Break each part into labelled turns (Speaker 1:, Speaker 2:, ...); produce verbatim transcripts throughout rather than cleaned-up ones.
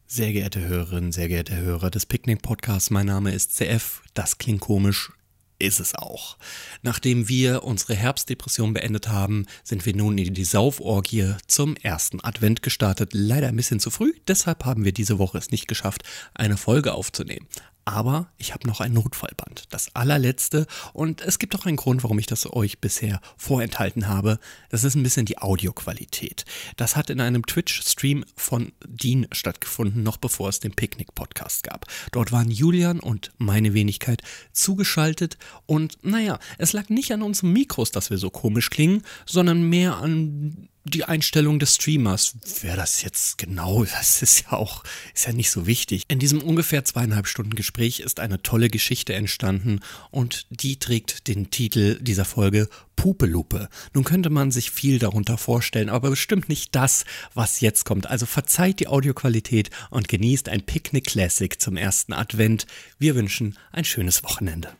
Speaker 1: Sehr geehrte Hörerinnen, sehr geehrte Hörer des Picknick-Podcasts, mein Name ist C F, das klingt komisch, ist es auch. Nachdem wir unsere Herbstdepression beendet haben, sind wir nun in die Sauforgie zum ersten Advent gestartet. Leider ein bisschen zu früh, deshalb haben wir diese Woche es nicht geschafft, eine Folge aufzunehmen. Aber ich habe noch ein Notfallband, das allerletzte, und es gibt auch einen Grund, warum ich das euch bisher vorenthalten habe. Das ist ein bisschen die Audioqualität. Das hat in einem Twitch-Stream von Dean stattgefunden, noch bevor es den Picknick-Podcast gab. Dort waren Julian und meine Wenigkeit zugeschaltet und naja, es lag nicht an unseren Mikros, dass wir so komisch klingen, sondern mehr an die Einstellung des Streamers. Wer das jetzt genau, das ist ja auch, ist ja nicht so wichtig. In diesem ungefähr zweieinhalb Stunden Gespräch ist eine tolle Geschichte entstanden und die trägt den Titel dieser Folge Pupelupe. Nun könnte man sich viel darunter vorstellen, aber bestimmt nicht das, was jetzt kommt. Also verzeiht die Audioqualität und genießt ein Picknick Classic zum ersten Advent. Wir wünschen ein schönes Wochenende.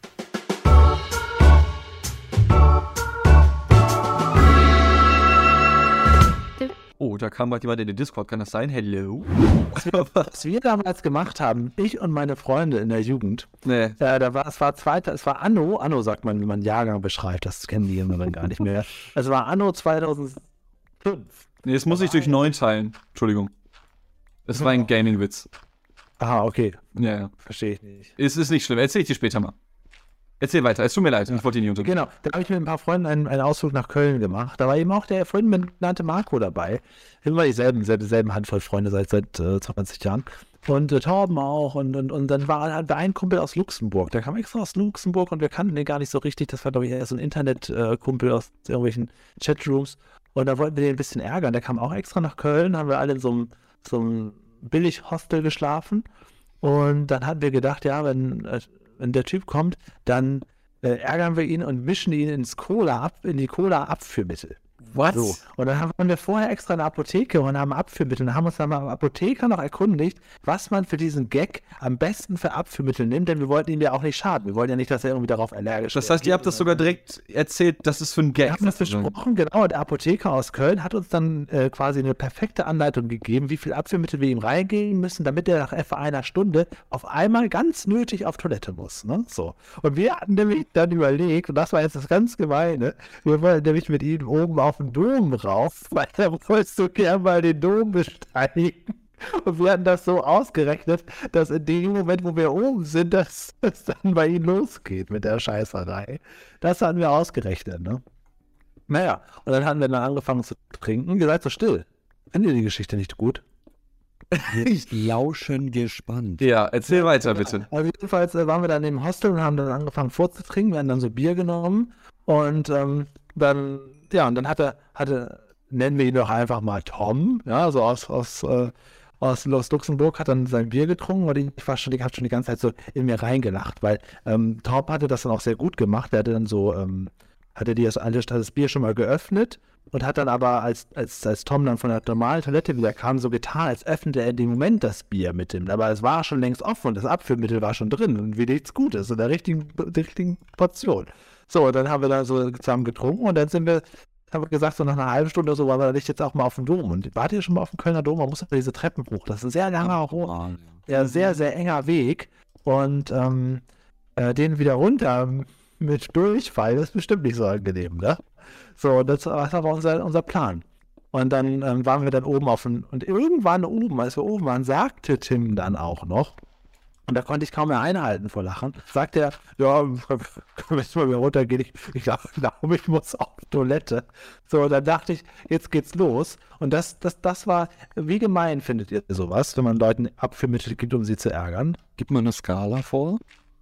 Speaker 2: Oh, da kam gerade jemand in den Discord, kann das sein? Hello?
Speaker 3: Was wir, was wir damals gemacht haben, ich und meine Freunde in der Jugend,
Speaker 2: Nee.
Speaker 3: äh, da war, es war zweiter, es war Anno, Anno sagt man, wenn man Jahrgang beschreibt, das kennen die immer gar nicht mehr. Es war Anno zweitausendfünf.
Speaker 2: Nee, das muss ich durch neun teilen. Entschuldigung. Das war ein Gaming-Witz.
Speaker 3: Aha, okay,
Speaker 2: Ja, ja.
Speaker 3: verstehe ich nicht.
Speaker 2: Es ist nicht schlimm, erzähl ich dir später mal. Erzähl weiter, es tut mir leid, ich wollte dich nicht unterbrechen.
Speaker 3: Genau, da habe ich mit ein paar Freunden einen, einen Ausflug nach Köln gemacht. Da war eben auch der vorhin benannte Marco dabei. Immer dieselben, selben, selben Handvoll Freunde seit, seit äh, zwanzig Jahren. Und äh, Torben auch. Und, und, und dann war halt ein Kumpel aus Luxemburg. Der kam extra aus Luxemburg und wir kannten den gar nicht so richtig. Das war, glaube ich, eher so ein Internet-Kumpel aus irgendwelchen Chatrooms. Und da wollten wir den ein bisschen ärgern. Der kam auch extra nach Köln, haben wir alle in so einem, so einem Billig-Hostel geschlafen. Und dann hatten wir gedacht, ja, wenn, äh, wenn der Typ kommt, dann äh, ärgern wir ihn und mischen ihn ins Cola ab, in die Cola-Abführmittel.
Speaker 2: What?
Speaker 3: So. Und dann waren wir vorher extra in der Apotheke und haben Abführmittel und haben uns dann mal am Apotheker noch erkundigt, was man für diesen Gag am besten für Abführmittel nimmt, denn wir wollten ihm ja auch nicht schaden. Wir wollten ja nicht, dass er irgendwie darauf allergisch
Speaker 2: Das heißt, ihr habt das sogar direkt erzählt, das ist für ein Gag.
Speaker 3: Wir haben das besprochen, genau. Der Apotheker aus Köln hat uns dann äh, quasi eine perfekte Anleitung gegeben, wie viel Abführmittel wir ihm reingeben müssen, damit er nach etwa einer Stunde auf einmal ganz nötig auf Toilette muss. Ne? So. Und wir hatten nämlich dann überlegt, und das war jetzt das ganz Gemeine, wir wollten nämlich mit ihm oben auf den Dom rauf, weil da wolltest du gerne mal den Dom besteigen. Und wir hatten das so ausgerechnet, dass in dem Moment, wo wir oben sind, dass es dann bei ihnen losgeht mit der Scheißerei. Das hatten wir ausgerechnet, ne? Naja, und dann haben wir dann angefangen zu trinken. Ihr seid so still. Findet ihr die Geschichte nicht gut?
Speaker 1: Wir lauschen gespannt.
Speaker 2: Ja, erzähl weiter, bitte.
Speaker 3: Also jedenfalls äh, waren wir dann im Hostel und haben dann angefangen vorzutrinken. Wir haben dann so Bier genommen und ähm, dann, ja, und dann hatte, hatte, nennen wir ihn doch einfach mal Tom, ja, so aus, aus, äh, aus, aus Luxemburg, hat dann sein Bier getrunken und ich war schon, ich habe schon die ganze Zeit so in mir reingelacht, weil ähm, Tom hatte das dann auch sehr gut gemacht. Der hatte dann so, ähm, hatte die das, das Bier schon mal geöffnet und hat dann aber, als, als, als Tom dann von der normalen Toilette wieder kam, so getan, als öffnete er in dem Moment das Bier mit dem. Aber es war schon längst offen und das Abführmittel war schon drin und wie nichts Gutes in der richtigen, der richtigen Portion. So, und dann haben wir da so zusammen getrunken und dann sind wir, haben wir gesagt, so nach einer halben Stunde oder so, waren wir nicht jetzt auch mal auf dem Dom. Und wart ihr schon mal auf dem Kölner Dom? Man muss über diese Treppen hoch. Das ist ein sehr langer, hoch, ja, sehr, sehr enger Weg. Und ähm, äh, den wieder runter mit Durchfall ist bestimmt nicht so angenehm, ne? So, das war aber unser, unser Plan. Und dann ähm, waren wir dann oben auf dem, und irgendwann oben, als wir oben waren, sagte Tim dann auch noch, und da konnte ich kaum mehr einhalten vor Lachen, sagt er, ja, können wir jetzt mal wieder runtergehen, ich, ich glaube, ich muss auf Toilette. So, dann dachte ich, jetzt geht's los. Und das, das, das war, wie gemein findet ihr sowas, wenn man Leuten Abführmittel gibt, um sie zu ärgern?
Speaker 1: Gib mal eine Skala vor.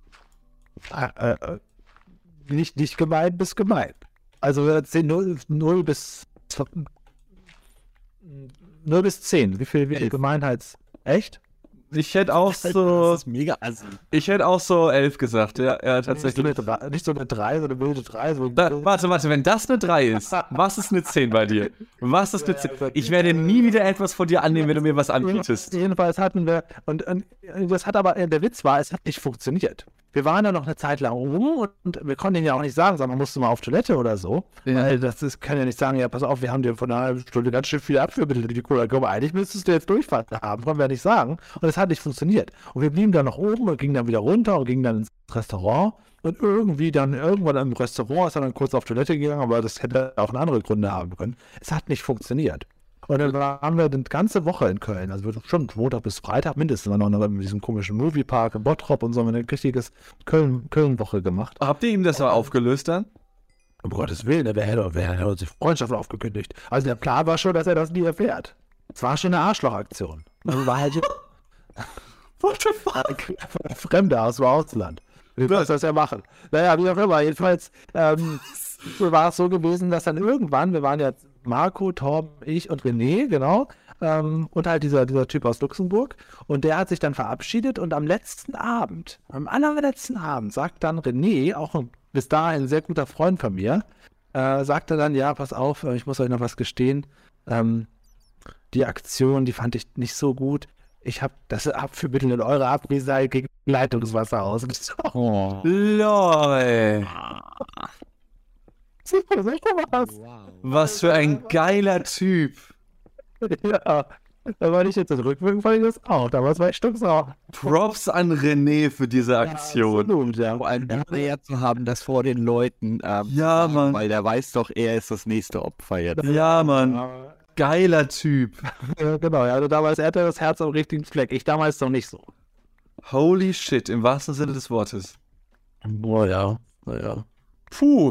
Speaker 3: Äh, äh, nicht, nicht gemein bis gemein. Also null bis null bis zehn. Wie viel, wie viel Gemeinheits... Echt?
Speaker 2: Ich hätte auch so.
Speaker 4: Das ist mega assi.
Speaker 2: Ich hätte auch so elf gesagt, ja, ja tatsächlich.
Speaker 3: Nicht so eine drei, nicht so eine drei, so eine wilde drei. So
Speaker 2: Da, warte, warte, wenn das eine drei ist, was ist eine zehn bei dir? Was ist eine zehn? Ich werde nie wieder etwas von dir annehmen, wenn du mir was anbietest.
Speaker 3: Jedenfalls hatten wir, und, und das hat aber, der Witz war, es hat nicht funktioniert. Wir waren da noch eine Zeit lang rum und, und wir konnten ihnen ja auch nicht sagen, sagen, man musste mal auf Toilette oder so.
Speaker 2: Ja.
Speaker 3: Weil das ist, kann ja nicht sagen, ja, pass auf, wir haben dir von einer halben Stunde ganz schön viele Abführmittel in die Cola gekommen. Eigentlich müsstest du jetzt Durchfall haben, können wir ja nicht sagen. Und es hat nicht funktioniert. Und wir blieben dann noch oben und gingen dann wieder runter und gingen dann ins Restaurant. Und irgendwie dann, irgendwann im Restaurant ist er dann kurz auf Toilette gegangen, aber das hätte auch andere Gründe haben können. Es hat nicht funktioniert. Und dann waren wir die ganze Woche in Köln, also schon Montag bis Freitag mindestens, waren noch in diesem komischen Moviepark in Bottrop und so, haben wir eine richtiges Köln, Köln-Woche gemacht.
Speaker 2: Habt ihr ihm das mal aufgelöst dann?
Speaker 3: Um Gottes Willen, wer hätte, wer hätte uns die Freundschaft aufgekündigt? Also der Plan war schon, dass er das nie erfährt. Es war schon eine Arschlochaktion. Also war halt
Speaker 2: What the fuck?
Speaker 3: Fremde aus dem Ausland. Wie was das ja machen? Naja, wie auch immer, jedenfalls ähm, war es so gewesen, dass dann irgendwann, wir waren ja Marco, Torben, ich und René, genau, ähm, und halt dieser, dieser Typ aus Luxemburg, und der hat sich dann verabschiedet und am letzten Abend, am allerletzten Abend, sagt dann René, auch ein bis dahin ein sehr guter Freund von mir, äh, sagte dann, ja, pass auf, ich muss euch noch was gestehen, ähm, die Aktion, die fand ich nicht so gut. Ich habe das Abführmittel in eure Abwesenheit gegen Leitungswasser ausgezogen.
Speaker 4: Oh.
Speaker 2: Lol. Was für ein geiler Typ.
Speaker 3: Ja, da war ich jetzt rückwirkend, fand ich das auch. Damals war ich stocksauer.
Speaker 2: Props an René für diese Aktion.
Speaker 3: Absolut, ja.
Speaker 4: Vor allem hinterher zu haben, das vor den Leuten. Ähm,
Speaker 2: Ja,
Speaker 4: sagen,
Speaker 2: Mann.
Speaker 4: Weil der weiß doch, er ist das nächste Opfer jetzt.
Speaker 2: Ja, Mann.
Speaker 3: Ja,
Speaker 2: Geiler Typ.
Speaker 3: ja, genau, ja, also damals, er hatte das Herz am richtigen Fleck. Ich damals noch nicht so.
Speaker 2: Holy shit, im wahrsten Sinne des Wortes.
Speaker 3: Boah, ja. Ja.
Speaker 2: Puh.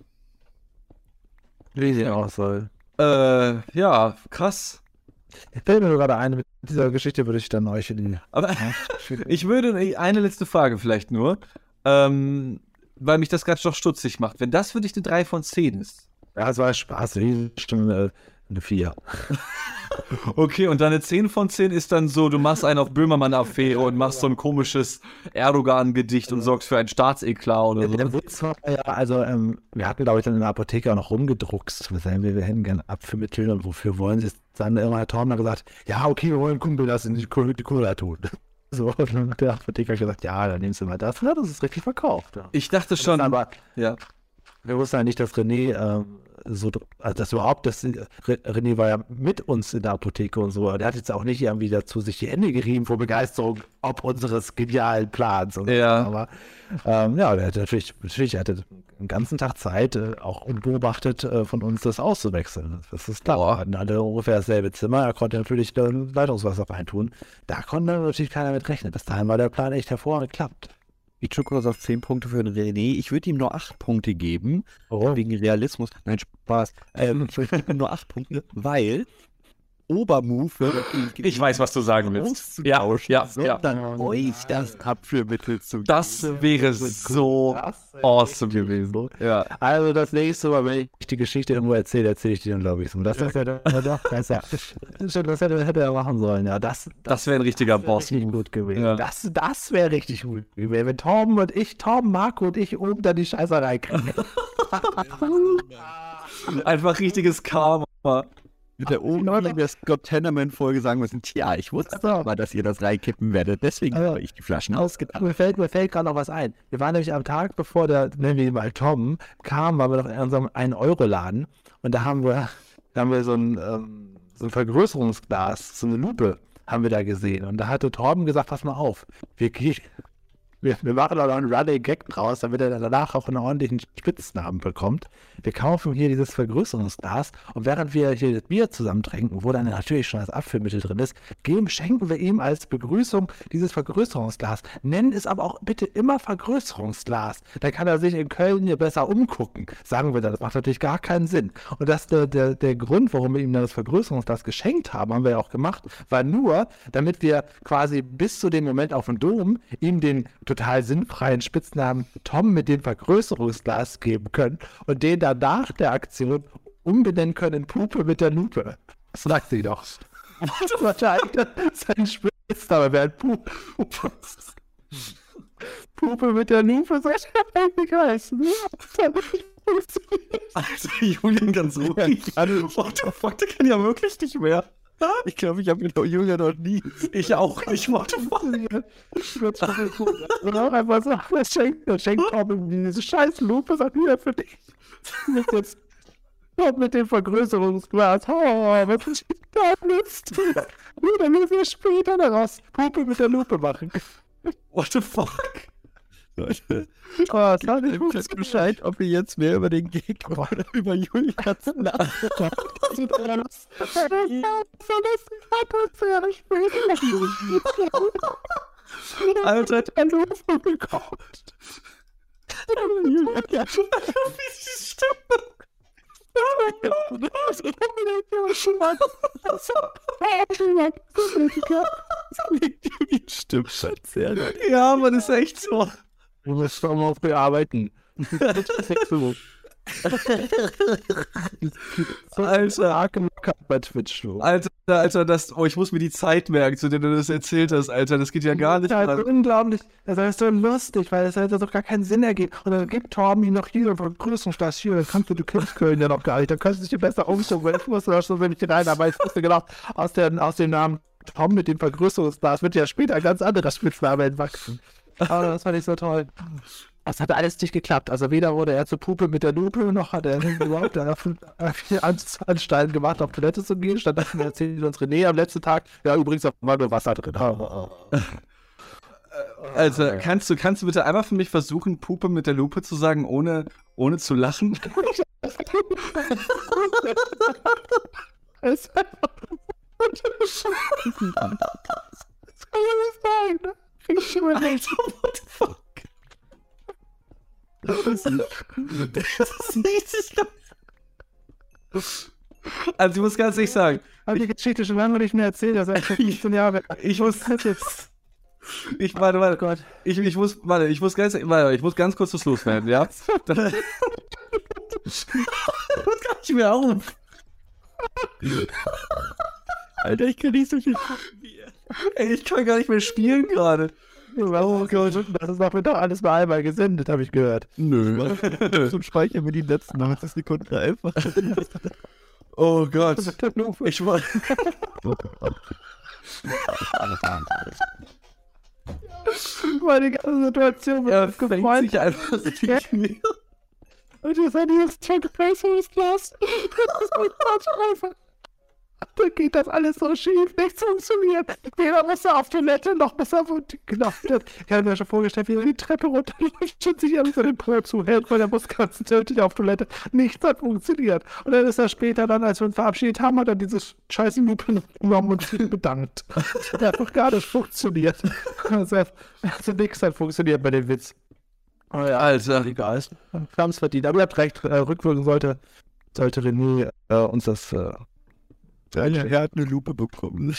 Speaker 3: Wie sie auch soll.
Speaker 2: Äh, ja, krass.
Speaker 3: Fällt mir nur gerade ein, mit dieser Geschichte würde ich dann euch in die...
Speaker 2: Aber ich würde, eine letzte Frage vielleicht nur, ähm, weil mich das gerade doch stutzig macht. Wenn das für dich eine drei von zehn ist.
Speaker 3: Ja, es war Spaß. Stimme eine vier.
Speaker 2: Okay, und deine zehn von zehn ist dann so, du machst einen auf Böhmermann-Affäre und machst so ein komisches Erdogan-Gedicht und sorgst für ein Staatseklat oder so.
Speaker 3: Der Witz war ja, also ähm, wir hatten, glaube ich, dann in der Apotheke auch noch rumgedruckst. Wir sagen, wir, wir hätten gerne Abführmittel und wofür wollen sie es? Dann irgendwann hat Torben gesagt, ja, okay, wir wollen Kumpel das in die Cola tun. So, und dann hat der Apotheker gesagt, ja, dann nimmst du mal das. Ja, das ist richtig verkauft. Ja.
Speaker 2: Ich dachte schon,
Speaker 3: Aber
Speaker 2: ja.
Speaker 3: wir wussten ja nicht, dass René ähm, so, also dass überhaupt, das, René war ja mit uns in der Apotheke und so, der hat jetzt auch nicht irgendwie dazu sich die Hände gerieben vor Begeisterung ob unseres genialen Plans. Und
Speaker 2: Ja.
Speaker 3: so. Aber ähm, ja, der hatte natürlich, natürlich, er hatte den ganzen Tag Zeit, äh, auch unbeobachtet äh, von uns das auszuwechseln. Das ist klar. Wir hatten alle ungefähr dasselbe Zimmer, er konnte natürlich da Leitungswasser reintun. Da konnte natürlich keiner mit rechnen. Bis dahin war der Plan echt hervorragend geklappt.
Speaker 4: Ich Chukos auf zehn Punkte für den René. Ich würde ihm nur acht Punkte geben.
Speaker 3: Warum?
Speaker 4: Wegen Realismus. Nein, Spaß. Ähm, ich würde ihm nur acht Punkte, weil Obermove
Speaker 2: Ich weiß, was du sagen willst. Ja, ja, ja.
Speaker 4: sondern euch das Abführmittel zu
Speaker 2: Das wäre so awesome gewesen. Ja.
Speaker 3: Also das nächste Mal, wenn ich die Geschichte irgendwo erzähle, erzähle ich die dann, glaube ich, so. Das, das, ja, doch, das, ist ja, das hätte, hätte er machen sollen, ja. Das,
Speaker 2: Das wäre ein richtiger
Speaker 3: wär
Speaker 2: Boss.
Speaker 3: richtig gut gewesen.
Speaker 2: Ja.
Speaker 3: Das, das wäre richtig gut gewesen. Wenn Torben und ich, Torben, Marco und ich oben da die Scheißerei kriegen.
Speaker 2: Einfach richtiges Karma.
Speaker 4: mit der oben in der Scott Tenorman-Folge sagen müssen, tja, ich wusste
Speaker 3: So.
Speaker 4: aber, dass ihr das reinkippen werdet, deswegen
Speaker 3: Also,
Speaker 4: habe ich die Flaschen ausgedacht.
Speaker 3: Mir fällt, mir fällt gerade noch was ein. Wir waren nämlich am Tag, bevor der, nennen wir ihn mal Tom, kam, waren wir noch in unserem ein Euro Laden und da haben wir, da haben wir so ein, ähm, so ein Vergrößerungsglas, so eine Lupe haben wir da gesehen. Und da hatte Torben gesagt, pass mal auf, wir, gehen- wir, wir machen da noch einen Running Gag draus, damit er dann danach auch einen ordentlichen Spitznamen bekommt. Wir kaufen hier dieses Vergrößerungsglas und während wir hier das Bier zusammen trinken, wo dann natürlich schon das Abführmittel drin ist, geben, schenken wir ihm als Begrüßung dieses Vergrößerungsglas. Nennen es aber auch bitte immer Vergrößerungsglas. Dann kann er sich in Köln hier besser umgucken, sagen wir dann. Das macht natürlich gar keinen Sinn. Und das der, der, der Grund, warum wir ihm dann das Vergrößerungsglas geschenkt haben, haben wir ja auch gemacht, war nur, damit wir quasi bis zu dem Moment auf dem Dom ihm den total sinnfreien Spitznamen Tom mit dem Vergrößerungsglas geben können und den dann nach der Aktion umbenennen können in Pupe mit der Lupe. Das sagt sie doch. Das war eigentlich sein Spitzname Ist aber wer ein Pupe. Pupe mit der Lupe, soll ich eigentlich heißen?
Speaker 2: Alter, Julian, ganz ruhig. What the fuck, der kann ja wirklich nicht mehr.
Speaker 4: Ich glaube, ich habe mit Julian noch nie.
Speaker 2: Ich auch nicht, what the fuck.
Speaker 3: Und auch einfach so, das schenkt, das schenkt Tom diese scheiß Lupe, sagt wieder für dich. Mit jetzt Tom mit dem Vergrößerungsglas. Oh, was ist da Mist? Nur dann müssen wir später daraus Puppe mit der Lupe machen.
Speaker 2: What the fuck?
Speaker 4: Leute,
Speaker 3: Oh, das hat nicht
Speaker 4: ich weiß Bescheid, ob ihr jetzt mehr über den Gig oder über Julians Nacht.
Speaker 2: Alter,
Speaker 3: der Lupe gekauft.
Speaker 2: Julian, ja schon wie die Stimme.
Speaker 4: Stimmt schon sehr gut.
Speaker 2: Ja, man ist echt so.
Speaker 3: Du musst doch mal auf bearbeiten.
Speaker 2: Alter,
Speaker 3: bei Twitch, du.
Speaker 2: Alter, Alter, das, oh, ich muss mir die Zeit merken, zu der du das erzählt hast, Alter, das geht ja gar nicht.
Speaker 3: Das ist halt unglaublich, das ist so lustig, weil das halt doch gar keinen Sinn ergibt. Und dann gibt Torben ihm noch hier eine Vergrößerungsstation, dann kannst du, du kennst Köln ja noch gar nicht, dann kannst du dich dir besser umgucken, weil ich wusste doch schon, wenn ich hier rein, aber ich wusste genau, aus, der, aus dem Namen Tom mit dem Vergrößerungsglas wird ja später ein ganz anderer Spitzname entwachsen. Aber das fand ich so toll. Das hat alles nicht geklappt. Also weder wurde er zur Puppe mit der Lupe, noch hat er überhaupt viele Anstalten gemacht, auf Toilette zu gehen. Stattdessen erzählt uns René am letzten Tag, ja übrigens war nur Wasser drin.
Speaker 2: Also, kannst du, kannst du bitte einmal für mich versuchen, Puppe mit der Lupe zu sagen, ohne, ohne zu lachen?
Speaker 3: Es ist einfach... Das kann ja nicht sein, ne? Ich schon mal nicht.
Speaker 2: What the fuck? Das ist, das ist richtig. Also, ich muss ganz ehrlich sagen,
Speaker 3: Hab die Geschichte schon lange nicht mehr erzählt, das ist fünfzehn Jahre.
Speaker 2: ich muss jetzt. Ich, warte, warte,
Speaker 3: Gott.
Speaker 2: ich, ich muss, warte, ich muss ganz, warte, ich muss ganz kurz was loswerden, ja? Dann, hört gar nicht mehr auf.
Speaker 4: Alter, ich kann nicht so viel.
Speaker 2: Ey, ich kann gar nicht mehr spielen gerade.
Speaker 3: Oh Gott, das ist doch doch alles mal einmal gesendet, habe ich gehört.
Speaker 2: Nö.
Speaker 4: So speichern wir die letzten neunzig Sekunden einfach.
Speaker 2: Oh Gott. Ich war.
Speaker 3: Meine ganze Situation wird
Speaker 2: Er
Speaker 3: ja,
Speaker 2: fängt
Speaker 3: gefreut.
Speaker 2: sich einfach nicht mehr.
Speaker 3: Und ihr seid dieses Vergrößerungsglas. Das ist einfach. Da geht das alles so schief, nichts funktioniert. Weder besser auf Toilette, noch besser genau. Ich habe mir schon vorgestellt, wie er die Treppe runterläuft und sich alles so den Prep zuhält, weil der muss ganz tödlich auf Toilette. Nichts hat funktioniert. Und dann ist er später dann, als wir uns verabschiedet haben, hat er dieses scheiß Lupe genommen und sich bedankt. Das hat einfach gar nicht funktioniert. Also, also nichts hat funktioniert bei dem Witz. Oh ja,
Speaker 2: Alter.
Speaker 3: egal. Wir haben es verdient. Aber ihr habt recht, äh, rückwirkend sollte, sollte René äh, uns das... Äh,
Speaker 4: Er hat eine Lupe bekommen.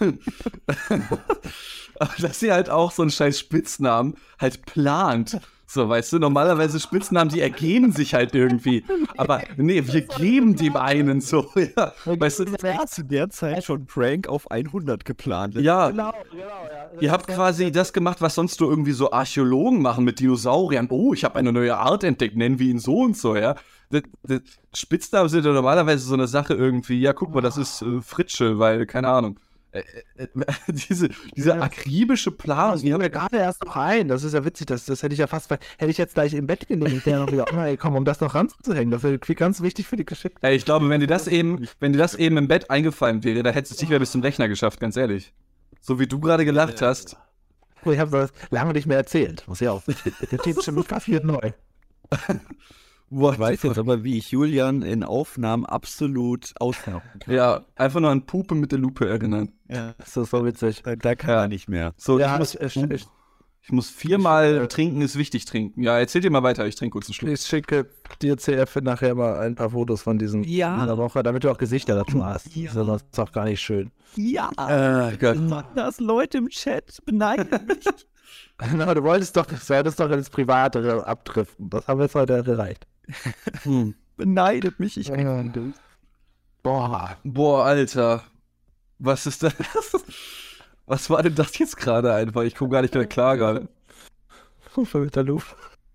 Speaker 2: Aber dass sie halt auch so einen scheiß Spitznamen halt plant. So, weißt du, normalerweise Spitznamen, die ergeben sich halt irgendwie. Aber nee, wir geben dem einen so, ja. Weißt du,
Speaker 4: Er hat zu der Zeit schon Prank auf hundert geplant.
Speaker 2: ja,
Speaker 3: Genau, genau, ja.
Speaker 2: ihr habt quasi das gemacht, was sonst nur irgendwie so Archäologen machen mit Dinosauriern. Oh, ich habe eine neue Art entdeckt, nennen wir ihn so und so, ja. Das, das Spitznamen sind ja normalerweise so eine Sache irgendwie, ja, guck mal, das ist äh, Fritsche, weil, keine Ahnung. Äh, äh, diese, diese
Speaker 3: Ja.
Speaker 2: akribische Planung.
Speaker 3: Das fiel mir gerade erst noch ein. Das ist ja witzig. Das, das hätte ich ja fast, hätte ich jetzt gleich im Bett gelegt, der noch wieder gekommen, um das noch ranzuhängen. Das wäre ganz wichtig für die Geschichte.
Speaker 2: Ey, ich glaube, wenn dir das eben, wenn dir das eben im Bett eingefallen wäre, da hättest du es nicht mehr bis zum Rechner geschafft, ganz ehrlich. So wie du gerade gelacht hast.
Speaker 3: Ich habe das lange nicht mehr erzählt. Muss ja auch. Der Typ ist schon passiert neu.
Speaker 2: What
Speaker 4: Ich weiß jetzt aber, wie ich Julian in Aufnahmen absolut aushau.
Speaker 2: Ja, einfach nur an Pupe mit der Lupe erinnern.
Speaker 4: Ja.
Speaker 3: Das ist so witzig.
Speaker 4: Da, da kann er nicht mehr.
Speaker 2: So,
Speaker 3: Ja,
Speaker 2: ich, muss,
Speaker 3: ich, ich,
Speaker 2: ich muss viermal trinken, ist wichtig trinken. Ja, erzähl dir mal weiter, ich trinke kurz einen Schluck.
Speaker 3: ich schicke dir C F nachher mal ein paar Fotos von diesem
Speaker 4: Ja.
Speaker 3: in der Woche, damit du auch Gesichter dazu hast.
Speaker 4: Ja.
Speaker 3: Das ist auch gar nicht schön.
Speaker 4: Ja.
Speaker 2: Äh, Gott.
Speaker 4: Das Leute im Chat beneiden mich.
Speaker 3: Genau, du wolltest doch, das wäre das doch ins Private abdriften. Das haben wir jetzt heute erreicht.
Speaker 2: Hm.
Speaker 4: Beneidet mich. Ich
Speaker 3: Boah.
Speaker 2: Boah, Alter. Was ist das? Was war denn das jetzt gerade einfach? Ich komme gar nicht mehr klar gerade.
Speaker 3: Mit der Luft.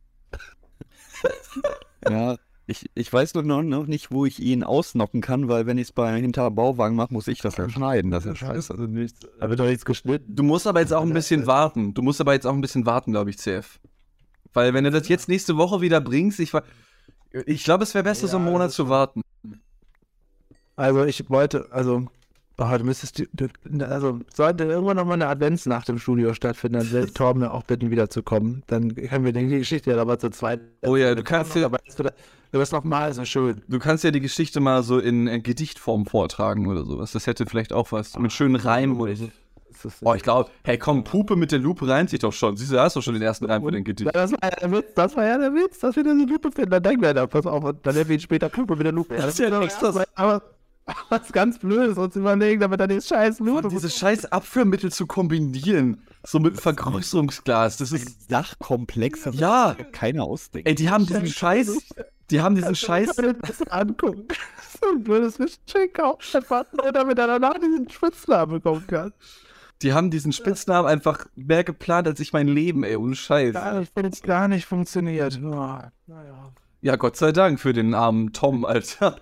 Speaker 4: Ja, ich, ich weiß nur noch, noch nicht, wo ich ihn ausnocken kann, weil wenn ich es bei hinter Bauwagen mache, muss ich das ja schneiden. Das ist ja scheiße.
Speaker 3: Also nichts, da wird doch nichts geschnitten.
Speaker 2: Du musst aber jetzt auch ein bisschen warten. Du musst aber jetzt auch ein bisschen warten, glaube ich, C F. Weil wenn du das jetzt nächste Woche wieder bringst, ich, war- ich glaube, es wäre besser, so einen
Speaker 3: Ja,
Speaker 2: Monat
Speaker 3: das
Speaker 2: zu warten.
Speaker 3: Also ich wollte, also, oh, du müsstest, die- du, also sollte irgendwann noch mal eine Adventsnacht im Studio stattfinden, dann werde ich Torben auch bitten, wiederzukommen. Dann können wir die Geschichte ja aber zu zweit.
Speaker 2: Oh ja, du kannst ja-
Speaker 3: aber du wirst noch mal so schön.
Speaker 2: Du kannst ja die Geschichte mal so in, in Gedichtform vortragen oder sowas. Das hätte vielleicht auch was. Mit schönen Reimen oder so.
Speaker 3: Das ist-
Speaker 2: Oh, ich glaube, hey komm, Pupe mit der Lupe reimt sich doch schon. Siehst du, da hast du schon den ersten Reim für den Gedicht.
Speaker 3: Das war ja der Witz, das war ja der Witz, dass wir diese Lupe finden. Dann denken wir da, pass auf, und dann nennen wir ihn später Puppe mit der Lupe. Ja,
Speaker 2: Das ist ja
Speaker 3: doch
Speaker 2: nichts, das-
Speaker 3: erst mal- aber was ganz Blödes uns überlegen, damit er die scheiß Lupe.
Speaker 2: Diese scheiß Abführmittel zu kombinieren. So mit Vergrößerungsglas. Das ist.
Speaker 4: Sachkomplex, das
Speaker 2: Ja.
Speaker 4: keiner ausdenkt.
Speaker 2: Ey, die haben diesen Scheiß. Die haben diesen Scheiß.
Speaker 3: Ich kann mir das angucken. So ein blödes Geschenk aufschleppen, damit er danach diesen Spitznamen bekommen kann.
Speaker 2: Die haben diesen Spitznamen einfach mehr geplant als ich mein Leben, ey, ohne Scheiß.
Speaker 3: Ja, das hat jetzt gar nicht funktioniert. Oh, naja.
Speaker 2: Ja, Gott sei Dank für den armen Tom, Alter.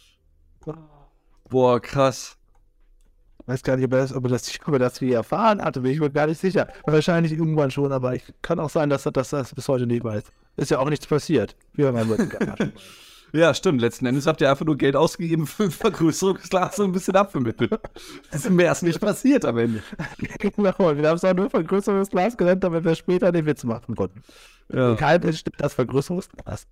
Speaker 2: Boah, krass.
Speaker 3: Ich weiß gar nicht, ob er das, ob er das, ob er das je erfahren hatte, bin ich mir gar nicht sicher. Wahrscheinlich irgendwann schon, aber ich kann auch sein, dass er das, das bis heute nicht weiß. Ist ja auch nichts passiert. Wie bei meinem Rücken.
Speaker 2: Ja, stimmt. Letzten Endes habt ihr einfach nur Geld ausgegeben für ein Vergrößerungsglas und ein bisschen Abführmittel. Das ist mehr ist nicht passiert am Ende.
Speaker 3: Wir haben es auch nur Vergrößerungsglas genannt, damit wir später den Witz machen konnten.
Speaker 2: Ja.
Speaker 3: Kein stimmt das Vergrößerungsglas.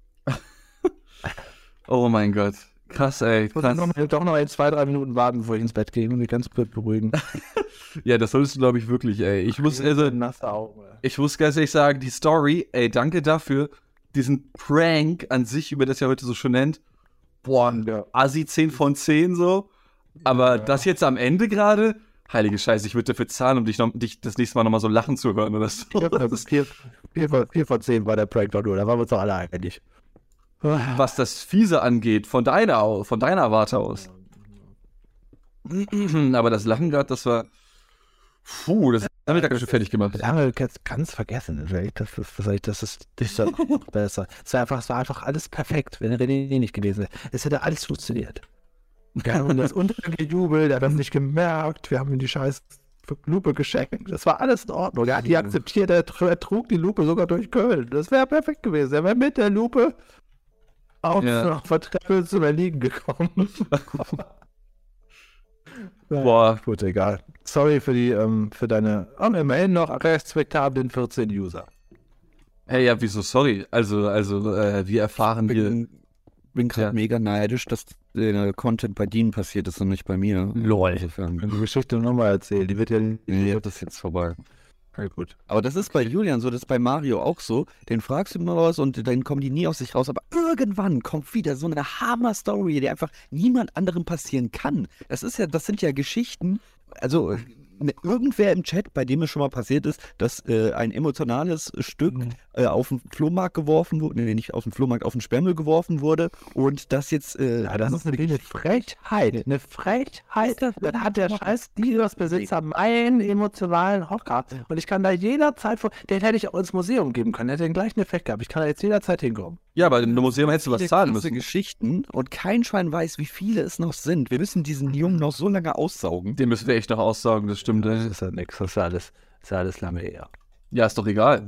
Speaker 2: Oh mein Gott. Krass, ey.
Speaker 3: Ich muss
Speaker 2: Krass.
Speaker 3: noch, doch noch in zwei, drei Minuten warten, bevor ich ins Bett gehe und mich ganz kurz beruhigen.
Speaker 2: Ja, das solltest du, glaube ich, wirklich, ey. Ich muss, also,
Speaker 3: nasse Augen.
Speaker 2: ich muss ganz ehrlich sagen, die Story, ey, danke dafür. Diesen Prank an sich, über das ja heute so schon nennt. Boah,
Speaker 3: Ja.
Speaker 2: Assi zehn von zehn so. Aber das jetzt am Ende gerade, heilige Scheiße, ich würde dafür zahlen, um dich, noch, dich das nächste Mal nochmal so lachen zu hören oder so.
Speaker 3: Das ist vier, vier, von, vier von zehn war der Prank doch nur, da waren wir uns doch alle einig.
Speaker 2: Was das Fiese angeht, von deiner, au- von deiner Warte aus. Aber das Lachen gerade, das war. Puh, das hat mich ganz schön fertig gemacht.
Speaker 3: Lange ganz vergessen. Das ist, das ist, das ist, das ist noch besser. Es war, einfach, es war einfach alles perfekt, wenn René nicht gewesen wäre. Es hätte alles funktioniert. Wir haben ihm das untergejubelt, er hat das nicht gemerkt, wir haben ihm die scheiß Lupe geschenkt. Das war alles in Ordnung. Er hat die akzeptiert, er, tr- er trug die Lupe sogar durch Köln. Das wäre perfekt gewesen. Er wäre mit der Lupe auf,
Speaker 2: Ja.
Speaker 3: auf der Treppe zu Berlin gekommen.
Speaker 2: Boah.
Speaker 3: Gut, egal. Sorry für die, ähm, für deine, oh, immerhin noch respektablen vierzehn User.
Speaker 2: Hey, ja, wieso, sorry. Also, also, äh, wir erfahren hier.
Speaker 4: bin, bin gerade
Speaker 2: Ja.
Speaker 4: mega neidisch, dass der Content bei denen passiert ist und nicht bei mir.
Speaker 2: Lol.
Speaker 4: Insofern.
Speaker 3: Wenn du die Geschichte nochmal erzählen, die wird ja
Speaker 4: Nee, das ist jetzt vorbei.
Speaker 3: ja, gut.
Speaker 4: Aber das ist bei Julian so, das ist bei Mario auch so. Den fragst du immer was und dann kommen die nie aus sich raus. Aber irgendwann kommt wieder so eine Hammer-Story, die einfach niemand anderem passieren kann. Das ist ja, das sind ja Geschichten. Also ne, irgendwer im Chat, bei dem es schon mal passiert ist, dass äh, ein emotionales Stück äh, auf den Flohmarkt geworfen wurde, nee, nicht auf den Flohmarkt, auf den Sperrmüll geworfen wurde und das jetzt. Äh,
Speaker 3: Ja, das ist eine, eine Frechheit. Eine Frechheit. Dann hat der scheiß Dealers-Besitzer meinen emotionalen Hocker. Und ich kann da jederzeit vor. Den hätte ich auch ins Museum geben können. Der hätte den gleichen Effekt gehabt. Ich kann da jetzt jederzeit hinkommen.
Speaker 2: Ja, aber im Museum hättest du was
Speaker 4: viele
Speaker 2: zahlen
Speaker 4: krasse
Speaker 2: müssen.
Speaker 4: Geschichten und kein Schwein weiß, wie viele es noch sind. Wir müssen diesen Jungen noch so lange aussaugen.
Speaker 2: Den müssen wir echt noch aussaugen, das stimmt.
Speaker 3: Das
Speaker 2: ey.
Speaker 3: ist ja nix. Das ist ja alles, das ist ja alles lange her.
Speaker 2: Ja, ist doch egal.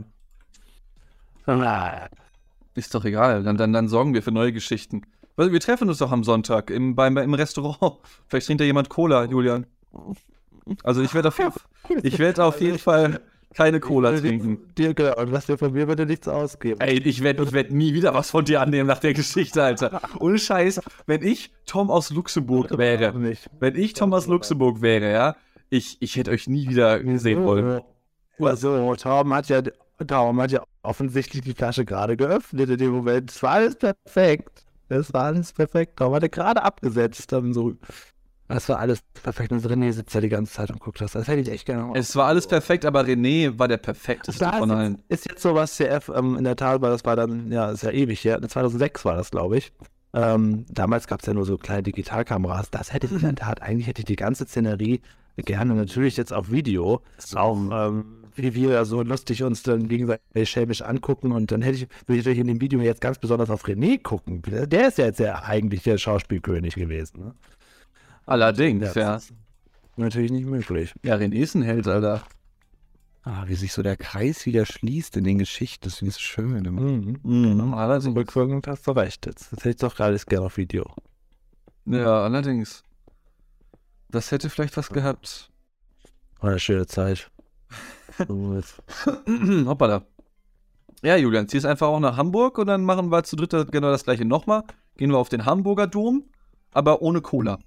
Speaker 3: Ah,
Speaker 2: Ist doch egal. Dann, dann, dann sorgen wir für neue Geschichten. Also, wir treffen uns doch am Sonntag im, beim, im Restaurant. Vielleicht trinkt da jemand Cola, Julian. Also ich werde auf, ich werd auf jeden Fall keine Cola trinken.
Speaker 3: Dir, genau. Und lass dir von mir bitte nichts ausgeben.
Speaker 2: Ey, ich werde ich werd nie wieder was von dir annehmen nach der Geschichte, Alter. Ohne Scheiß, wenn ich Tom aus Luxemburg wäre,
Speaker 3: Nicht.
Speaker 2: wenn ich Tom aus Luxemburg wäre, ja, ich, ich hätte euch nie wieder sehen wollen.
Speaker 3: Also, Torben hat ja, Torben hat ja offensichtlich die Flasche gerade geöffnet in dem Moment. Es war alles perfekt. Es war alles perfekt. Torben hatte gerade abgesetzt. Dann so. Das war alles perfekt. Und René sitzt ja die ganze Zeit und guckt das. Das hätte ich echt gerne gemacht.
Speaker 2: Es war alles perfekt, aber René war der perfekteste
Speaker 3: Das
Speaker 2: von
Speaker 3: ist,
Speaker 2: allen.
Speaker 3: jetzt, ist jetzt so, was C F ähm, in der Tat war. Das war dann, ja, ist ja ewig her. zweitausendsechs war das, glaube ich. Ähm, damals gab es ja nur so kleine Digitalkameras. Das hätte ich in der Tat, eigentlich hätte ich die ganze Szenerie gerne natürlich jetzt auf Video, auch ähm, wie wir ja so lustig uns dann gegenseitig schelmisch angucken und dann hätte ich, würde ich natürlich in dem Video jetzt ganz besonders auf René gucken. Der ist ja jetzt ja eigentlich der Schauspielkönig gewesen. Ne?
Speaker 2: Allerdings, ja.
Speaker 3: Das ist natürlich nicht möglich.
Speaker 2: Ja, René ist ein Held, Alter.
Speaker 4: Ah, wie sich so der Kreis wieder schließt in den Geschichten, das finde ich so schön. Immer.
Speaker 3: Mhm.
Speaker 2: Mhm, allerdings.
Speaker 3: Rückwirkend hast du recht. Jetzt, das hätte ich doch alles gerne auf Video.
Speaker 2: Ja, allerdings. Das hätte vielleicht was gehabt.
Speaker 3: War eine schöne Zeit. So jetzt.
Speaker 2: Hoppala. Ja, Julian, ziehst einfach auch nach Hamburg und dann machen wir zu dritt genau das gleiche nochmal. Gehen wir auf den Hamburger Dom, aber ohne Cola.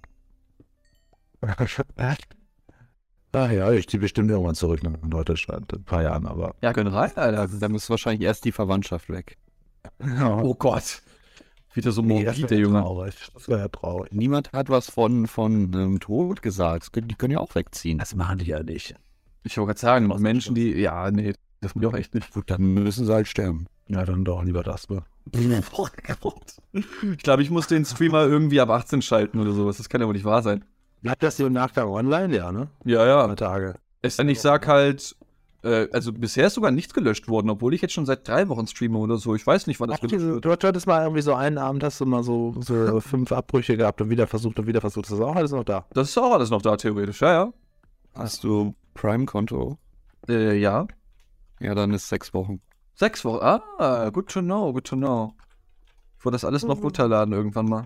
Speaker 3: Ach ja, ich ziehe bestimmt irgendwann zurück nach Deutschland in ein paar Jahren, aber.
Speaker 2: Ja, gönn rein, Alter.
Speaker 4: Da muss wahrscheinlich erst die Verwandtschaft weg.
Speaker 3: Ja.
Speaker 2: Oh Gott. Wieder so
Speaker 3: Nee, das
Speaker 2: morbid,
Speaker 3: wäre
Speaker 2: der
Speaker 3: ja
Speaker 2: Junge.
Speaker 3: traurig. Das wäre ja traurig.
Speaker 4: Niemand hat was von, von ähm, Tod gesagt. Das können- Die können ja auch wegziehen.
Speaker 3: Das machen die ja nicht.
Speaker 2: Ich wollte gerade sagen, Menschen, die. Ja, nee, das muss ich auch echt nicht.
Speaker 4: Gut, dann müssen sie halt sterben.
Speaker 3: Ja, dann doch lieber das. Ne?
Speaker 2: Ich glaube, ich muss den Streamer irgendwie ab achtzehn schalten oder sowas. Das kann ja wohl nicht wahr sein.
Speaker 3: Bleibt das hier im Nachgang online? Ja, ne?
Speaker 2: Ja, ja.
Speaker 3: Alle Tage.
Speaker 2: Es denn, ich sag halt, äh, also bisher ist sogar nichts gelöscht worden, obwohl ich jetzt schon seit drei Wochen streame oder so. Ich weiß nicht, wann das
Speaker 3: Ach,
Speaker 2: gelöscht
Speaker 3: diese,
Speaker 2: wird.
Speaker 3: du, du hattest mal irgendwie so einen Abend, hast du mal so, so fünf Abbrüche gehabt und wieder versucht und wieder versucht. Das ist auch alles noch da.
Speaker 2: Das ist auch alles noch da, theoretisch, ja, ja.
Speaker 4: Hast du Prime-Konto?
Speaker 2: Äh, ja.
Speaker 4: Ja, dann ist sechs Wochen.
Speaker 2: Sechs Wochen. Ah, good to know, good to know. Ich wollte das alles noch runterladen irgendwann mal.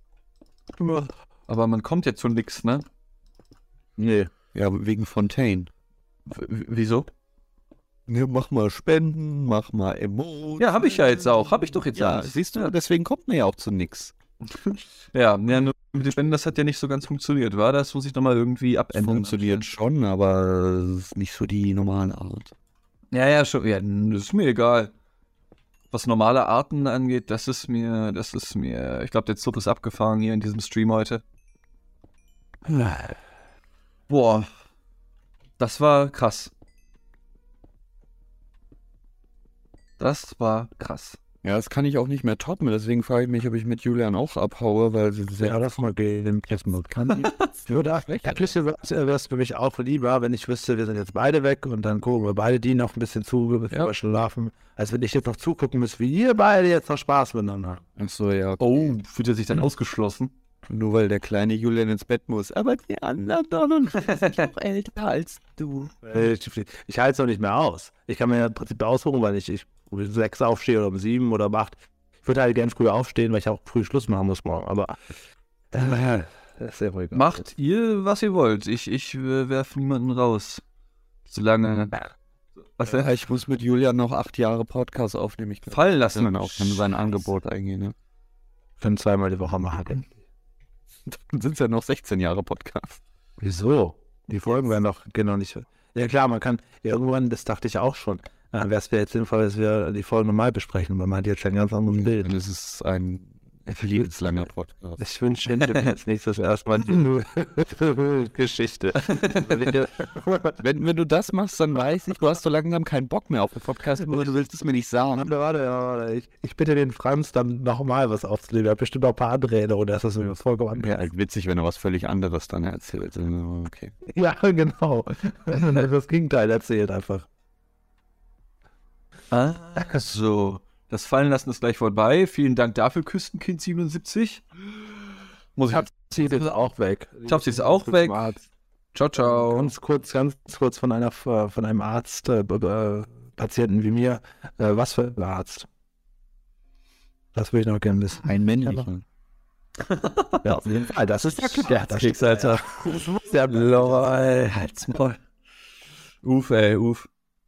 Speaker 2: Aber man kommt jetzt zu nix, ne?
Speaker 3: Nee.
Speaker 4: Ja, wegen Fontaine.
Speaker 2: W wieso?
Speaker 4: Ja, mach mal Spenden, mach mal Emoten.
Speaker 2: Ja, hab ich ja jetzt auch. Hab ich doch jetzt
Speaker 4: Ja,
Speaker 2: alles.
Speaker 4: siehst du, deswegen kommt man ja auch zu nix.
Speaker 2: Ja, ja, nur mit den Spenden, das hat ja nicht so ganz funktioniert, war? Das muss ich nochmal irgendwie abändern.
Speaker 4: Funktioniert schon, aber es ist nicht so die normale Art.
Speaker 2: Ja, ja, schon. Ja, das ist mir egal. Was normale Arten angeht, das ist mir, das ist mir, ich glaube, der Zug ist abgefahren hier in diesem Stream heute. Boah, das war krass. Das war krass.
Speaker 4: Ja, das kann ich auch nicht mehr toppen, deswegen frage ich mich, ob ich mit Julian auch abhaue, weil sie sehr...
Speaker 3: Ja, das mal gehen. Kann ich würde eigentlich wäre es für mich auch lieber, wenn ich wüsste, wir sind jetzt beide weg und dann gucken wir beide die noch ein bisschen zu, bevor
Speaker 4: Ja.
Speaker 3: wir schlafen, als wenn ich jetzt noch zugucken müsste, wie ihr beide jetzt noch Spaß miteinander habt.
Speaker 4: Ach so, ja.
Speaker 2: Oh, fühlt er sich dann ausgeschlossen?
Speaker 4: Nur weil der kleine Julian ins Bett muss. Aber die anderen doch noch nicht. Ich bin auch älter als du.
Speaker 3: Ich, ich halte es noch nicht mehr aus. Ich kann mir ja im Prinzip aussuchen, weil ich, ich um sechs aufstehe oder um sieben oder um acht. Ich würde halt gern früher aufstehen, weil ich auch früh Schluss machen muss morgen. Aber äh, das ist ja ruhig.
Speaker 2: Macht ihr, was ihr wollt. Ich, ich äh, werfe niemanden raus. Solange. Was
Speaker 4: Ja,
Speaker 2: denn?
Speaker 4: ich muss mit Julian noch acht Jahre Podcast aufnehmen. Ich glaub,
Speaker 2: Fallen
Speaker 4: das
Speaker 2: lassen.
Speaker 4: kann man auch an sein Angebot eingehen. Ne?
Speaker 3: können zweimal die Woche machen.
Speaker 4: Dann sind es ja noch sechzehn Jahre Podcast.
Speaker 3: Wieso? Die Folgen werden doch genau nicht. Ja klar, man kann irgendwann, das dachte ich auch schon, äh, wäre es jetzt sinnvoll, dass wir die Folgen normal besprechen, weil man hat jetzt ein ganz anderes Bild.
Speaker 4: Dann ist es ein lebenslanger Podcast.
Speaker 3: Ich wünsche jetzt nächstes erstmal nur Geschichte.
Speaker 4: Wenn, wenn du das machst, dann weiß ich, du hast so langsam keinen Bock mehr auf den Podcast, aber du willst es mir nicht sagen.
Speaker 3: Warte, warte, warte. Ich, ich bitte den Franz dann nochmal was aufzunehmen. Er hat bestimmt noch ein paar andere Erinnerungen, dass das mir vollkommen
Speaker 4: Wäre halt witzig, wenn er was völlig anderes dann erzählt. Okay.
Speaker 3: Ja, genau. Das Gegenteil erzählt einfach.
Speaker 2: Ah, so. Das Fallenlassen ist gleich vorbei. Vielen Dank dafür, Küstenkind siebenundsiebzig. Muss ich.
Speaker 3: Sie ist jetzt auch weg.
Speaker 2: Ich hab sie jetzt auch weg. Ciao, ciao.
Speaker 3: Ganz kurz, ganz kurz von einer von einem Arzt, äh, äh, Patienten wie mir. Äh, was für ein Arzt? Das würde ich noch gerne wissen.
Speaker 4: Ein männlicher.
Speaker 3: Ja, auf jeden Fall. Das ist der Glück. Der
Speaker 2: Keks, Alter.
Speaker 3: Der
Speaker 2: Lol, halt's Maul. Uff, ey, uff.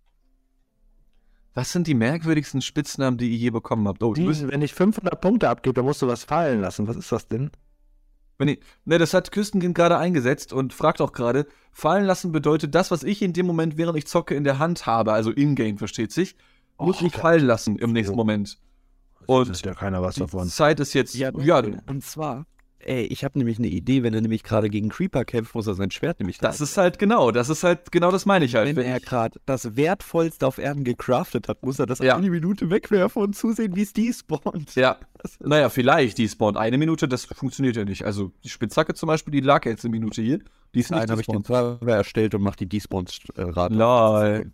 Speaker 2: Was sind die merkwürdigsten Spitznamen, die ihr je bekommen habt? Oh, du bist,
Speaker 3: Die, wenn ich fünfhundert Punkte abgebe, dann musst du was fallen lassen. Was ist das denn?
Speaker 2: wenn ich, ne, das hat Küstenkind gerade eingesetzt und fragt auch gerade, fallen lassen bedeutet das, was ich in dem Moment, während ich zocke, in der Hand habe, also in-game, versteht sich, muss
Speaker 3: Oh,
Speaker 2: ich fallen lassen im nächsten Moment.
Speaker 3: Und
Speaker 2: Und
Speaker 3: ist ja keiner was
Speaker 2: die
Speaker 3: davon.
Speaker 2: Zeit ist jetzt,
Speaker 4: Ja,
Speaker 2: ja,
Speaker 4: und zwar, Ey, ich habe nämlich eine Idee, wenn er nämlich gerade gegen Creeper kämpft, muss er sein Schwert nämlich
Speaker 2: Das ist halt genau, das ist halt, genau das meine ich halt.
Speaker 4: Wenn er gerade das Wertvollste auf Erden gecraftet hat, muss er das
Speaker 2: Ja.
Speaker 4: eine Minute wegwerfen und zusehen, wie es despawnt.
Speaker 2: Ja, naja, vielleicht, die spawnt eine Minute, das funktioniert ja nicht. Also die Spitzhacke zum Beispiel, die lag ja jetzt eine Minute hier, die ist
Speaker 4: Nein,
Speaker 2: nicht
Speaker 4: habe ich den
Speaker 2: despawned.
Speaker 4: Server erstellt und mache die Despawn-Rate.
Speaker 2: Lol.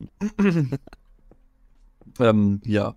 Speaker 2: ähm, ja.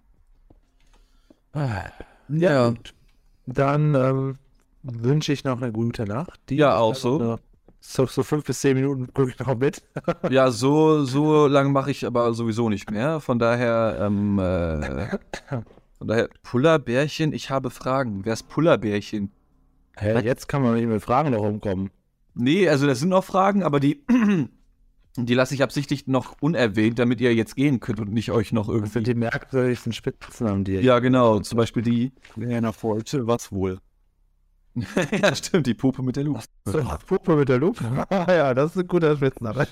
Speaker 3: Ja. Gut. Dann ähm, wünsche ich noch eine gute Nacht. Die
Speaker 2: Ja, auch so.
Speaker 3: Eine, so. So fünf bis zehn Minuten gucke ich noch mit.
Speaker 2: Ja, so, so lang mache ich aber sowieso nicht mehr. Von daher, ähm, äh, von daher, Pullerbärchen, ich habe Fragen. Wer ist Pullerbärchen?
Speaker 3: Hä, jetzt kann man nicht mit Fragen noch rumkommen.
Speaker 2: Nee, also das sind noch Fragen, aber die, die lasse ich absichtlich noch unerwähnt, damit ihr jetzt gehen könnt und nicht euch noch
Speaker 3: Das sind
Speaker 2: irgendwie...
Speaker 3: die merkwürdigsten Spitznamen, die
Speaker 2: Ja, genau, zum Beispiel die.
Speaker 4: Werner Forte, was wohl?
Speaker 2: Ja, stimmt, die Puppe mit der Lupe.
Speaker 3: So, Puppe mit der Lupe. Ja, das ist ein guter Spitzname.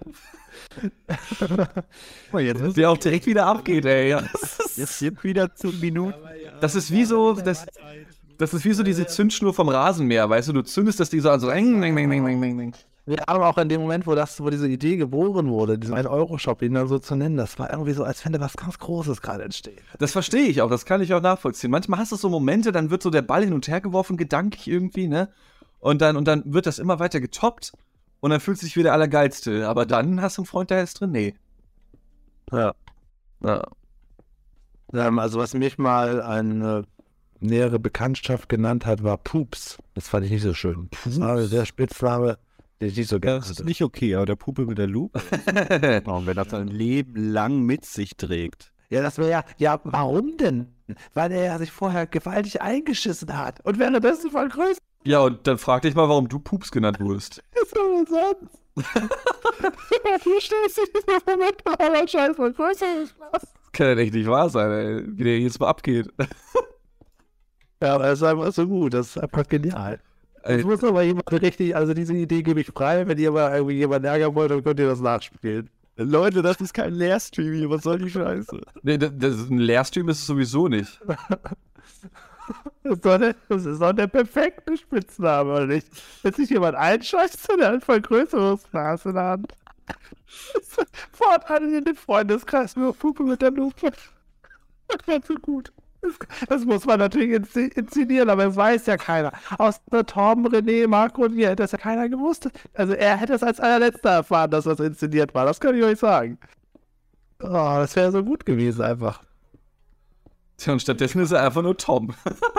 Speaker 2: Jetzt, der auch direkt wieder abgeht, ey. Ja.
Speaker 4: Jetzt sind wieder zu Minuten.
Speaker 2: Das ist wie so, das, das ist wie so diese Zündschnur vom Rasenmäher, weißt du, du zündest das Ding so an, so eng, eng, eng, eng, eng, eng, eng.
Speaker 3: Wir haben auch in dem Moment, wo das, wo diese Idee geboren wurde, diesen ein Euro Shop, ihn dann so zu nennen, das war irgendwie so, als wenn da was ganz Großes gerade entsteht.
Speaker 2: Das verstehe ich auch, das kann ich auch nachvollziehen. Manchmal hast du so Momente, dann wird so der Ball hin und her geworfen, gedanklich irgendwie, ne? Und dann, und dann wird das immer weiter getoppt und dann fühlt sich wieder allergeilste. Aber dann hast du einen Freund, der ist drin, nee.
Speaker 3: Ja.
Speaker 2: Ja.
Speaker 3: Ähm, also was mich mal eine nähere Bekanntschaft genannt hat, war Pups. Das fand ich nicht so schön. Das war der Spitzname, den ich nicht so gerne
Speaker 4: Das ist
Speaker 3: hatte.
Speaker 4: nicht okay, aber der Puppe mit der Lupe. Und wenn das sein Leben lang mit sich trägt.
Speaker 3: Ja, das wäre ja, ja, warum denn? Weil er ja sich vorher gewaltig eingeschissen hat und wäre im besten Fall größer.
Speaker 2: Ja, und dann frag dich mal, warum du Pups genannt wurdest.
Speaker 3: Das ist doch ein Satz. Du stellst dich diesen Moment vor, aber scheiß voll größer ist was.
Speaker 2: Kann ja echt nicht wahr sein, ey, wie der jetzt mal abgeht.
Speaker 3: Ja, aber es ist einfach so gut, das ist einfach genial.
Speaker 2: Ey,
Speaker 3: Es muss aber jemand richtig, also diese Idee gebe ich frei, wenn ihr mal irgendwie jemanden ärgern wollt, dann könnt ihr das nachspielen.
Speaker 4: Leute, das ist kein Lehrstream hier, was soll die Scheiße?
Speaker 2: nee, das, das ist ein Lehrstream ist es sowieso nicht.
Speaker 3: Das ist doch der, das ist doch der perfekte Spitzname, oder nicht? Wenn sich jemand einscheißt, dann hat er voll größeres Glas in der Hand. Fortan in den Freundeskreis nur Puppe mit der Lupe. Das war so gut. Das, das muss man natürlich inszen- inszenieren, aber das weiß ja keiner. Außer Torben, René, Marco und mir hätte das ja keiner gewusst. Also er hätte es als allerletzter erfahren, dass das inszeniert war. Das kann ich euch sagen. Oh, das wäre so gut gewesen einfach.
Speaker 2: Tja, und stattdessen ist er einfach nur Tom.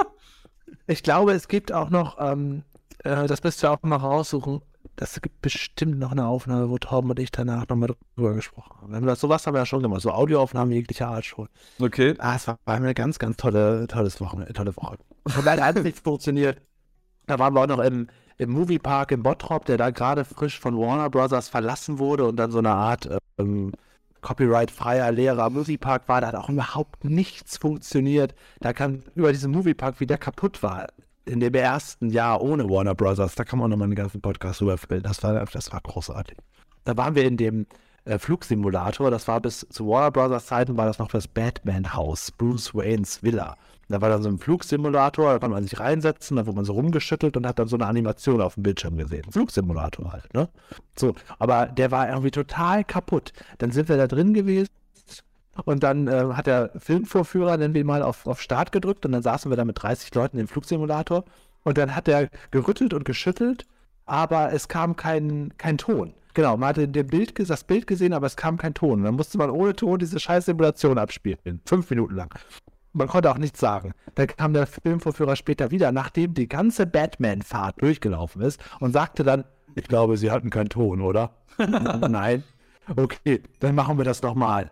Speaker 3: Ich glaube, es gibt auch noch, ähm, äh, das müsst ihr auch mal raussuchen, das gibt bestimmt noch eine Aufnahme, wo Torben und ich danach nochmal drüber gesprochen haben. Wir haben das, sowas haben wir ja schon gemacht, so Audioaufnahmen jeglicher Art schon.
Speaker 2: Okay.
Speaker 3: Ah, es war eine ganz, ganz tolle, tolles Wochenende, tolle Woche. Und leider hat es nicht funktioniert. Da waren wir auch noch im, im Moviepark in Bottrop, der da gerade frisch von Warner Brothers verlassen wurde und dann so eine Art ähm, copyright-freier, leerer Moviepark war. Da hat auch überhaupt nichts funktioniert. Da kam über diesen Moviepark, wie der kaputt war, in dem ersten Jahr ohne Warner Brothers. Da kann man nochmal einen ganzen Podcast drüber filmen. Das war, das war großartig. Da waren wir in dem äh, Flugsimulator. Das war bis zu Warner Brothers Zeiten war das noch das Batman-Haus, Bruce Waynes Villa. Da war dann so ein Flugsimulator, da kann man sich reinsetzen, da wurde man so rumgeschüttelt und hat dann so eine Animation auf dem Bildschirm gesehen. Flugsimulator halt, ne? So, aber der war irgendwie total kaputt. Dann sind wir da drin gewesen und dann äh, hat der Filmvorführer, nennen wir ihn mal, auf, auf Start gedrückt und dann saßen wir da mit dreißig Leuten im Flugsimulator und dann hat er gerüttelt und geschüttelt, aber es kam kein, kein Ton. Genau, man hatte den Bild, das Bild gesehen, aber es kam kein Ton. Und dann musste man ohne Ton diese scheiß Simulation abspielen. Fünf Minuten lang. Man konnte auch nichts sagen. Dann kam der Filmvorführer später wieder, nachdem die ganze Batman-Fahrt durchgelaufen ist und sagte dann, ich glaube, Sie hatten keinen Ton, oder? Nein. Okay, dann machen wir das nochmal.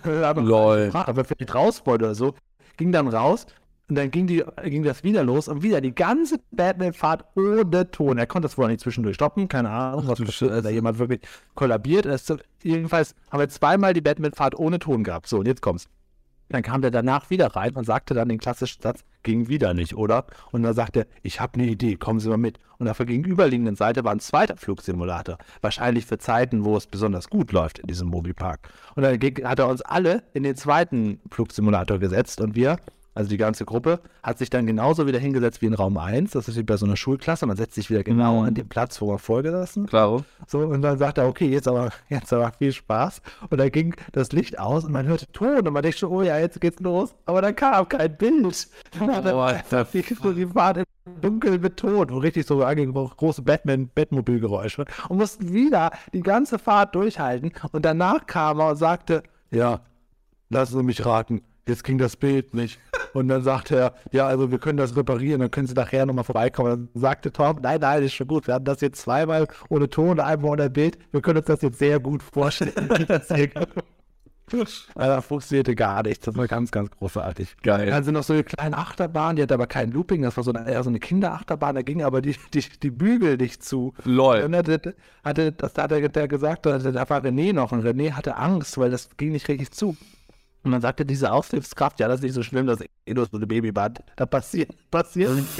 Speaker 2: Lol.
Speaker 3: Aber vielleicht raus wollte oder so, ging dann raus und dann ging, die, ging das wieder los und wieder die ganze Batman-Fahrt ohne Ton. Er konnte das wohl nicht zwischendurch stoppen, keine Ahnung, was passiert, da jemand wirklich kollabiert ist. Jedenfalls haben wir zweimal die Batman-Fahrt ohne Ton gehabt. So, und jetzt kommt's. Dann kam der danach wieder rein und sagte dann den klassischen Satz, ging wieder nicht, oder? Und dann sagte er, ich habe eine Idee, kommen Sie mal mit. Und auf der gegenüberliegenden Seite war ein zweiter Flugsimulator. Wahrscheinlich für Zeiten, wo es besonders gut läuft in diesem Moviepark. Und dann hat er uns alle in den zweiten Flugsimulator gesetzt und wir also die ganze Gruppe, hat sich dann genauso wieder hingesetzt wie in Raum eins. Das ist wie bei so einer Schulklasse. Man setzt sich wieder genau an den Platz, wo man vorgesessen.
Speaker 2: Klaro.
Speaker 3: So, und dann sagt er, okay, jetzt aber, jetzt aber viel Spaß. Und dann ging das Licht aus und man hörte Ton und man dachte schon, oh ja, jetzt geht's los. Aber dann kam kein Bild. Dann hat er die, die Fahrt im Dunkeln mit Ton, wo richtig so anging, große Batman-Bettmobilgeräusche. Und mussten wieder die ganze Fahrt durchhalten. Und danach kam er und sagte, ja, lassen Sie mich raten, jetzt ging das Bild nicht. Und dann sagte er, ja, also wir können das reparieren, dann können Sie nachher nochmal vorbeikommen. Dann sagte Tom, nein, nein, ist schon gut, wir haben das jetzt zweimal ohne Ton und einmal ohne Bild, wir können uns das jetzt sehr gut vorstellen. Das funktionierte gar nichts, das war ganz, ganz großartig.
Speaker 2: Geil.
Speaker 3: Dann sind noch so eine kleine Achterbahn, die hatte aber kein Looping, das war so eine, eher so eine Kinderachterbahn, da ging aber die, die, die Bügel nicht zu.
Speaker 2: Lol.
Speaker 3: Und hatte, hatte, das hat er der gesagt, da war René noch und René hatte Angst, weil das ging nicht richtig zu. Und dann sagte diese Aushilfskraft, ja, das ist nicht so schlimm, das ist eh nur so eine Babyband. Da passiert, passiert nicht.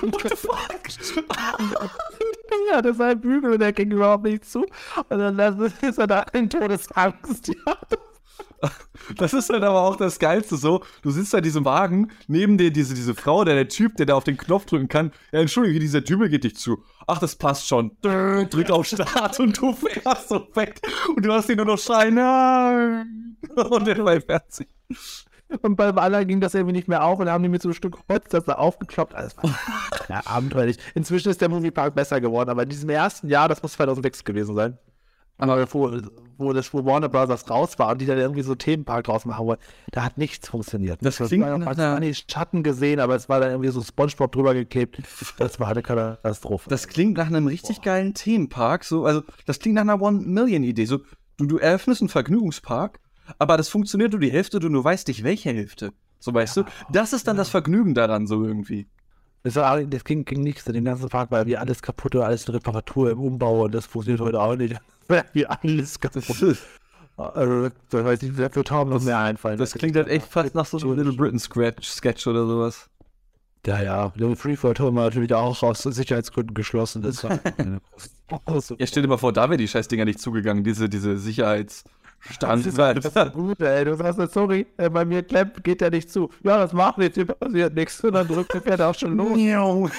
Speaker 3: Ja, das war ein Bügel und der ging überhaupt nicht zu. Und dann ist er da in Todesangst, ja.
Speaker 2: Das ist halt aber auch das Geilste so. Du sitzt da in diesem Wagen, neben dir diese, diese Frau, der, der Typ, der da auf den Knopf drücken kann. Ja, entschuldige, dieser Dübel geht nicht zu. Ach, das passt schon. Drück auf Start und du fährst so weg. Und du hast ihn nur noch schreien. Nein. Und der war fertig.
Speaker 3: Und beim anderen ging das irgendwie nicht mehr auf und dann haben die mit so ein Stück Holz das da aufgekloppt. Alles war ja, abenteuerlich. Inzwischen ist der Moviepark besser geworden, aber in diesem ersten Jahr, das muss zweitausendsechs gewesen sein, aber wo, wo das wo Warner Brothers raus war und die dann irgendwie so Themenpark draus machen wollten, da hat nichts funktioniert.
Speaker 2: Das klingt
Speaker 3: war
Speaker 2: nach
Speaker 3: noch die Schatten gesehen, aber es war dann irgendwie so SpongeBob drüber geklebt. Das war eine Katastrophe.
Speaker 2: Das klingt nach einem richtig geilen Themenpark. So, also, das klingt nach einer One-Million-Idee. So, du, du eröffnest einen Vergnügungspark, aber das funktioniert nur die Hälfte, du nur weißt nicht, welche Hälfte. So, weißt ja, du? Das ist dann ja. das Vergnügen daran, so irgendwie.
Speaker 3: Das, war, das ging, ging nichts in dem ganzen Park, weil wie alles kaputt war, alles in Reparatur im Umbau und das funktioniert heute auch nicht. Wie alles kaputt. Also, das weiß ich, sehr viel Tom noch mehr einfallen.
Speaker 2: Das klingt halt echt fast nach so einem Little Britain Sketch oder sowas.
Speaker 3: Ja, ja. Der Freefall haben wir natürlich auch aus Sicherheitsgründen geschlossen. Das war
Speaker 2: ja, stell dir mal vor, da wäre die Scheißdinger nicht zugegangen, diese, diese Sicherheits... Stand.
Speaker 3: Das ist gut, ey. Du sagst, sorry, bei mir klemmt, geht der nicht zu. Ja, das macht nichts, hier passiert nichts. Und dann drückt der Pferd auch schon los.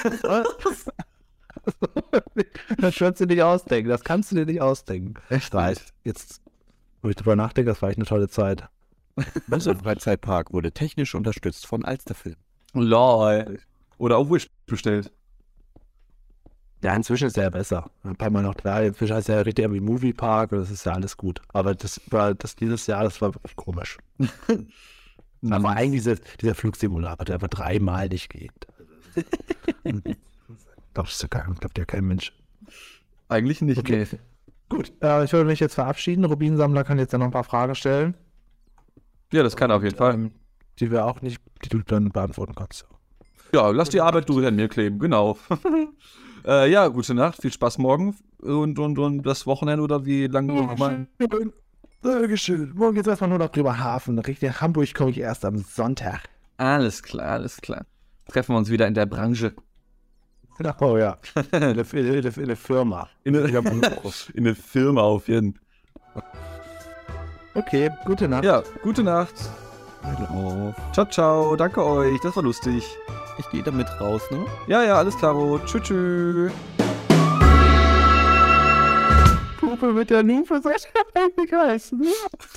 Speaker 3: Das kannst du dir nicht ausdenken. Das kannst du dir nicht ausdenken.
Speaker 2: Echt?
Speaker 3: Weiß. Jetzt, wo ich drüber nachdenke, das war echt eine tolle Zeit.
Speaker 4: Unser Freizeitpark wurde technisch unterstützt von Alsterfilm.
Speaker 2: Lol. Oder auch Wish bestellt.
Speaker 3: Ja, inzwischen ist er ja besser. Ein paar Mal noch da. Inzwischen heißt er ja richtig wie Moviepark. Das ist ja alles gut. Aber das war das dieses Jahr, das war wirklich komisch. Aber eigentlich dieser, dieser Flugsimulator, der einfach dreimal nicht geht. Glaubst du gar nicht? Glaubt ja kein Mensch.
Speaker 2: Eigentlich nicht.
Speaker 3: Okay. Gut. Äh, ich würde mich jetzt verabschieden. Rubinsammler kann jetzt ja noch ein paar Fragen stellen.
Speaker 2: Ja, das kann er auf jeden Fall.
Speaker 3: Ähm, die wir auch nicht, die du dann beantworten kannst.
Speaker 2: Ja, lass die Arbeit du an mir kleben, genau. äh, ja, gute Nacht, viel Spaß morgen und, und, und das Wochenende oder wie lange
Speaker 3: oh,
Speaker 2: nochmal?
Speaker 3: Dankeschön. Morgen geht's erstmal nur noch drüber Hafen. Richtig nach Hamburg komme ich erst am Sonntag.
Speaker 2: Alles klar, alles klar. Treffen wir uns wieder in der Branche.
Speaker 3: Oh ja, in der, in der, in der Firma.
Speaker 2: In der, in der Firma auf jeden Fall.
Speaker 3: Okay, gute Nacht.
Speaker 2: Ja, gute Nacht. Ciao, ciao, danke euch, das war lustig.
Speaker 4: Ich gehe damit raus, ne?
Speaker 2: Ja, ja, alles klaro. Tschüss, tschüss.
Speaker 3: Puppe mit der Lupe, soll ich das eigentlich heißen?